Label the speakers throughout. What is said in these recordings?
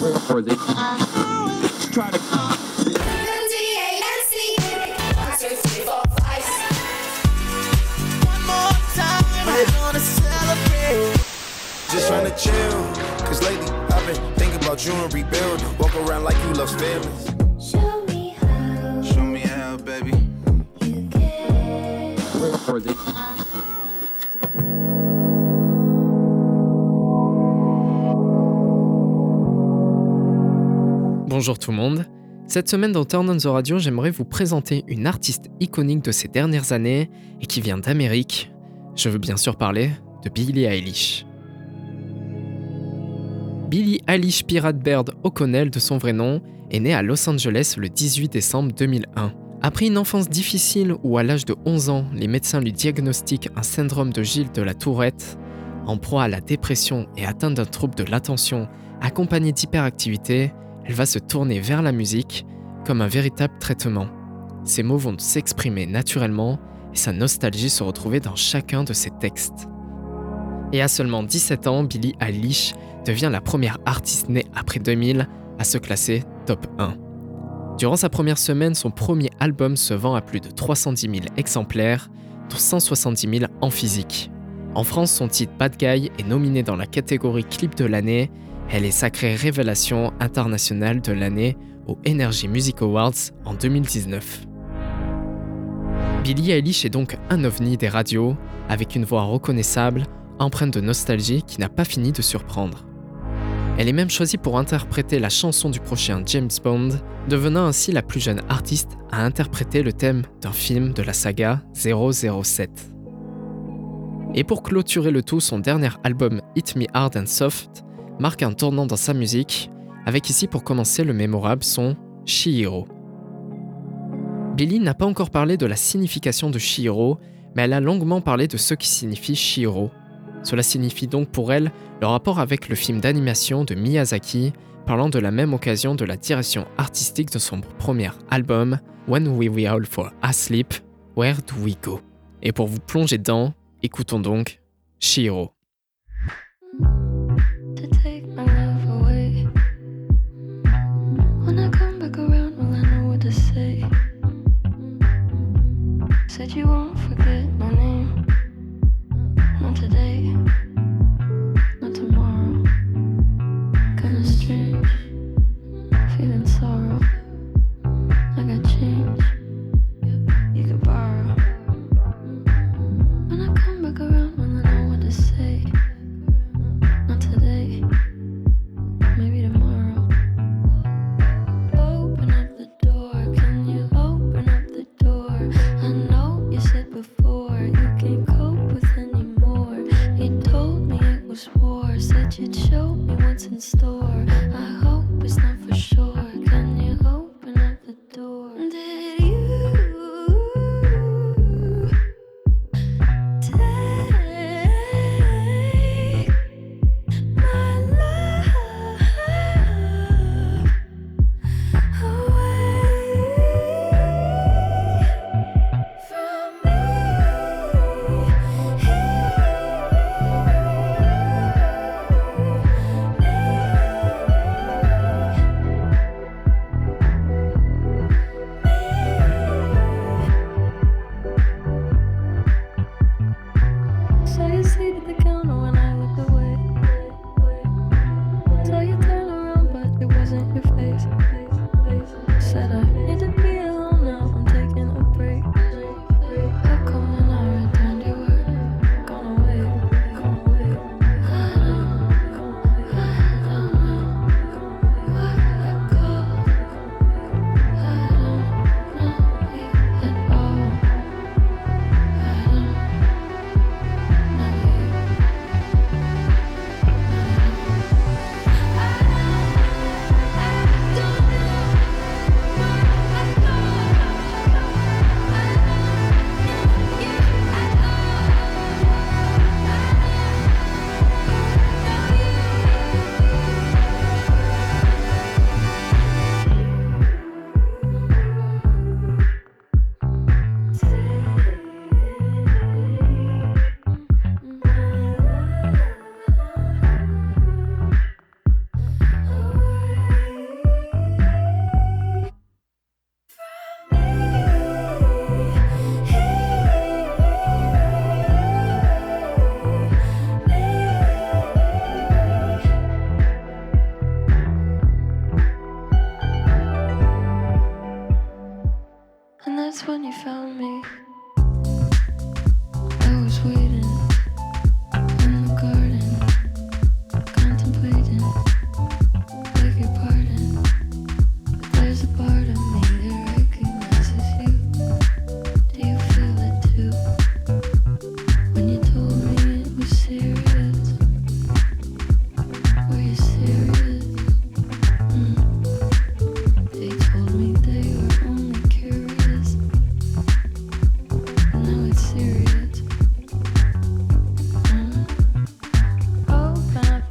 Speaker 1: Or they try to
Speaker 2: just trying to chill, cause lately I've been thinking about you and rebuilding. Walk around like you love feelings. Show me how, baby.
Speaker 1: or they
Speaker 3: Bonjour tout le monde. Cette semaine dans Turn on the Radio, j'aimerais vous présenter une artiste iconique de ces dernières années et qui vient d'Amérique. Je veux bien sûr parler de Billie Eilish. Billie Eilish Pirate Baird O'Connell de son vrai nom est née à Los Angeles le 18 décembre 2001. Après une enfance difficile où à l'âge de 11 ans, les médecins lui diagnostiquent un syndrome de Gilles de la Tourette, en proie à la dépression et atteinte d'un trouble de l'attention accompagné d'hyperactivité, elle va se tourner vers la musique comme un véritable traitement. Ses mots vont s'exprimer naturellement et sa nostalgie se retrouver dans chacun de ses textes. Et à seulement 17 ans, Billie Eilish devient la première artiste née après 2000 à se classer top 1. Durant sa première semaine, son premier album se vend à plus de 310 000 exemplaires, dont 170 000 en physique. En France, son titre Bad Guy est nominé dans la catégorie Clip de l'année. Elle est sacrée révélation internationale de l'année aux Energy Music Awards en 2019. Billie Eilish est donc un ovni des radios, avec une voix reconnaissable, empreinte de nostalgie qui n'a pas fini de surprendre. Elle est même choisie pour interpréter la chanson du prochain James Bond, devenant ainsi la plus jeune artiste à interpréter le thème d'un film de la saga 007. Et pour clôturer le tout, son dernier album Hit Me Hard and Soft marque un tournant dans sa musique, avec ici pour commencer le mémorable son Chihiro. Billie n'a pas encore parlé de la signification de Chihiro, mais elle a longuement parlé de ce qui signifie Chihiro. Cela signifie donc pour elle le rapport avec le film d'animation de Miyazaki, parlant de la même occasion de la direction artistique de son premier album When We Were All For Asleep, Where Do We Go? Et pour vous plonger dedans, écoutons donc Chihiro.
Speaker 4: To take my love away. When I come back around, will I know what to say? Said you won't forget my name. Not today, not tomorrow. Kinda strange, feeling sorrow. I got change, you could borrow. When I come back around, will I know what to say? Not today, maybe tomorrow. Open up the door, can you open up the door? I know you said before you can't cope with anymore. You told me it was war, said you'd show me what's in store. I hope it's not for sure. Can you open up the door? Did you take my love away from me?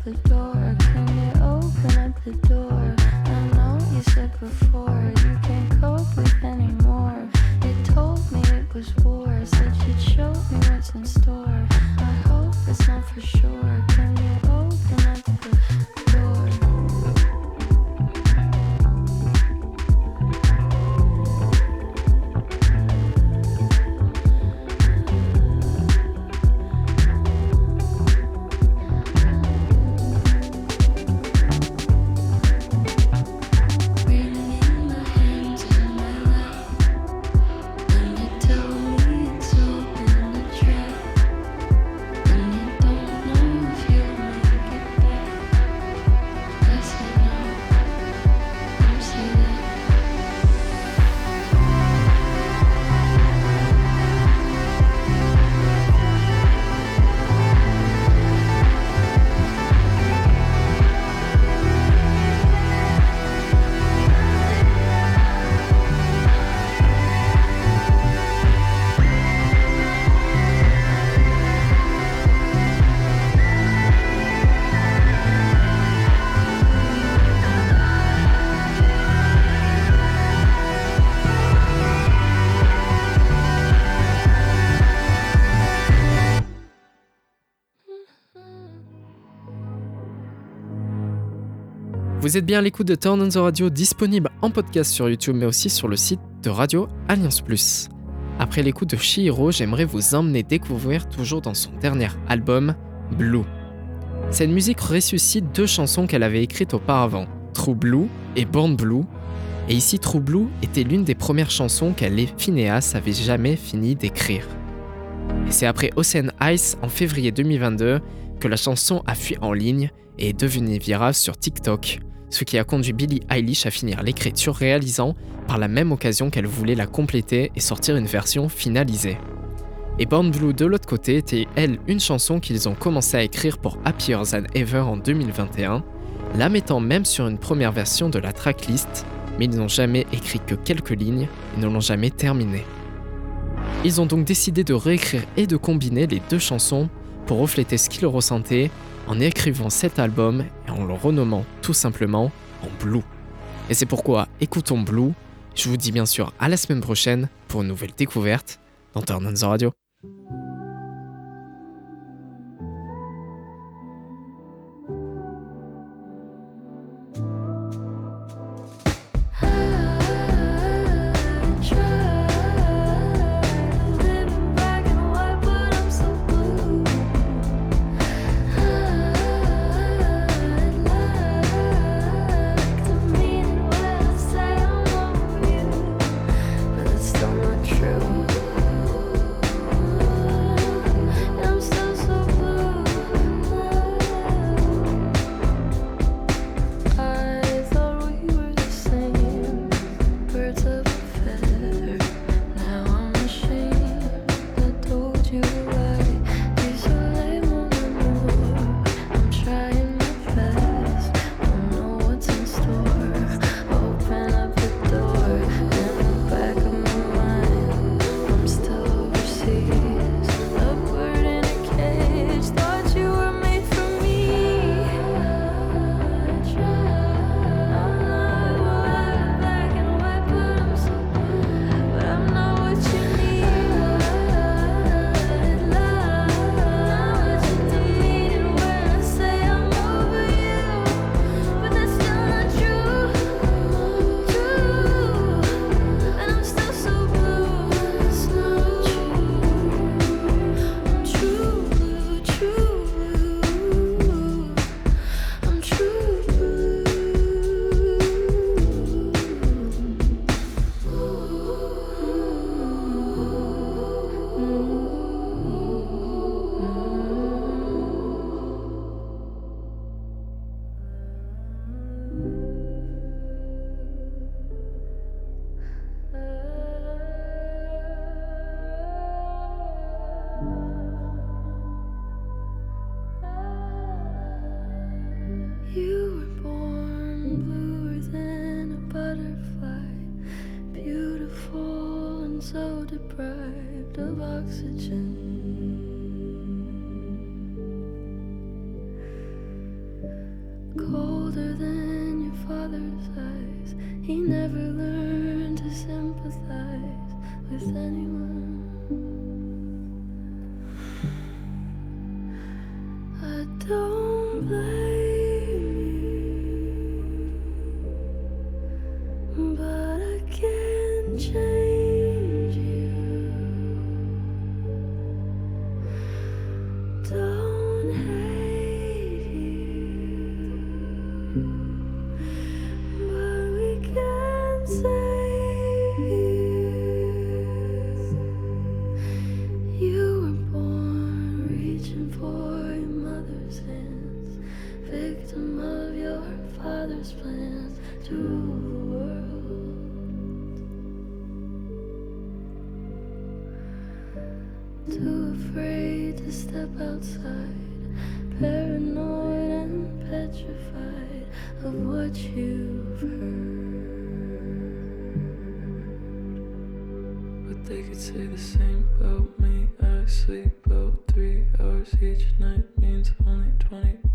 Speaker 4: the door? Can you open up the door? I know you said before you can't cope with anymore. You told me it was war, said you'd show me what's in store. I hope it's not for sure. Can you open up the door?
Speaker 3: Vous êtes bien à l'écoute de Turn on the Radio, disponible en podcast sur YouTube mais aussi sur le site de Radio Alliance Plus. Après l'écoute de Chihiro, j'aimerais vous emmener découvrir toujours dans son dernier album, Blue. Cette musique ressuscite deux chansons qu'elle avait écrites auparavant, True Blue et Born Blue, et ici True Blue était l'une des premières chansons qu'elle et Finneas avaient jamais fini d'écrire. Et c'est après Ocean Ice en février 2022 que la chanson a fui en ligne et est devenue virale sur TikTok, ce qui a conduit Billie Eilish à finir l'écriture, réalisant par la même occasion qu'elle voulait la compléter et sortir une version finalisée. Et Born Blue de l'autre côté était elle une chanson qu'ils ont commencé à écrire pour Happier Than Ever en 2021, la mettant même sur une première version de la tracklist, mais ils n'ont jamais écrit que quelques lignes et ne l'ont jamais terminée. Ils ont donc décidé de réécrire et de combiner les deux chansons pour refléter ce qu'ils ressentaient en écrivant cet album et en le renommant tout simplement en Blue. Et c'est pourquoi écoutons Blue. Je vous dis bien sûr à la semaine prochaine pour une nouvelle découverte dans Turn on the Radio.
Speaker 4: so deprived of oxygen. colder than your father's eyes. He never learned to sympathize with anyone. I don't blame you, but I can't change you. Don't hate you, but we can save you. You were born reaching for your mother's hands, victim of your father's plans to rule the world. Too afraid to step outside, paranoid and petrified of what you've heard. But they could say the same about me. I sleep about 3 hours each night, means only 20